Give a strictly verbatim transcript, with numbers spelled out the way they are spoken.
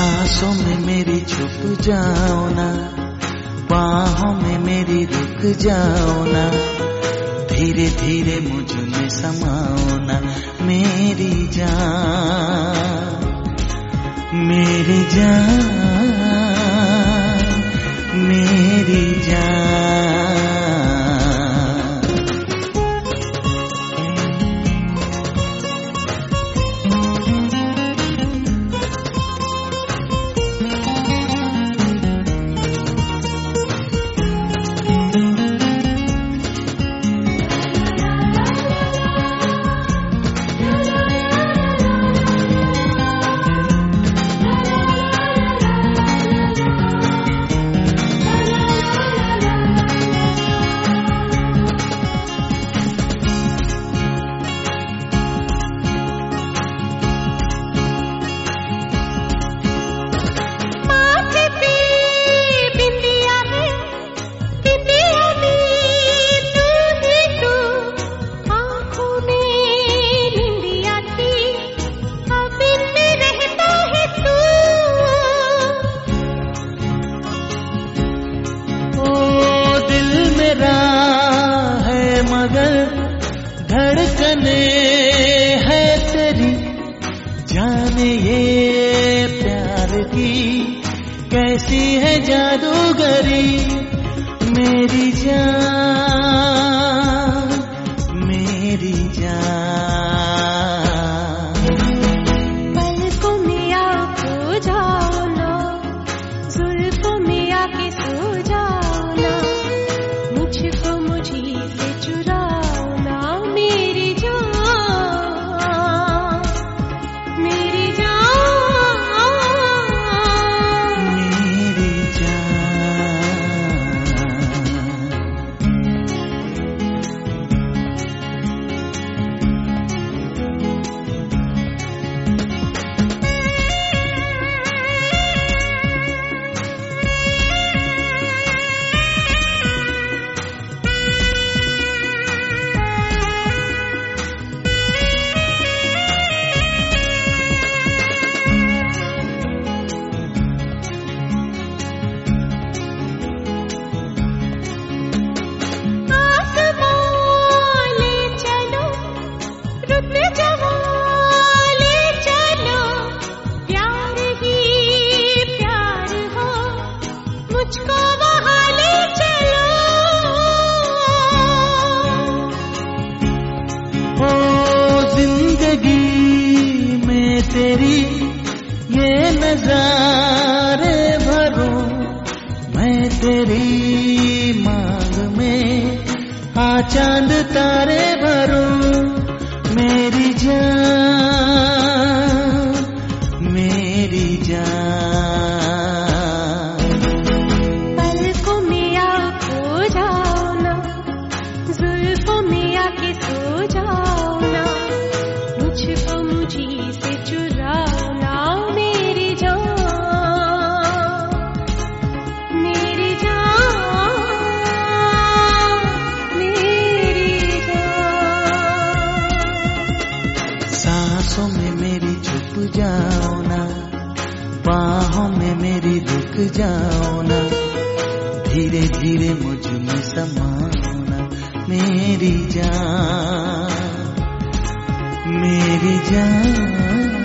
सांसों में मेरी छुप जाओ ना, बाहों में मेरी रुक जाओ ना, धीरे धीरे मुझ में समाओ ना मेरी जान, मेरी जान, मेरी जान। मगर धड़कने है तेरी, जाने ये प्यार की कैसी है जादूगरी, मेरी जान, मेरी जान। पलकों में आओ खो जाओ ना, जुल्फों में आके सो जाओ ना, मुझको मुझी से चुराओ ना मेरी जान, मेरी जान, मेरी जान। मुझको वहाँ ले चलो, ओ जिंदगी में तेरी ये नजारे भरूं, मैं तेरी मांग में आ चांद तारे भरूं, मेरी जान, मेरी जान। पलकों में आओ खो जाओ ना, जुल्फों में आके सो जाओ ना, मुझको मुझी से चुराओ ना मेरी जान, मेरी जान, मेरी जान। सांसों में मेरी छुप जाओ ना, बाहों में मेरी रुक जाओ ना, धीरे धीरे मुझ में समाओ ना मेरी जान, मेरी जान।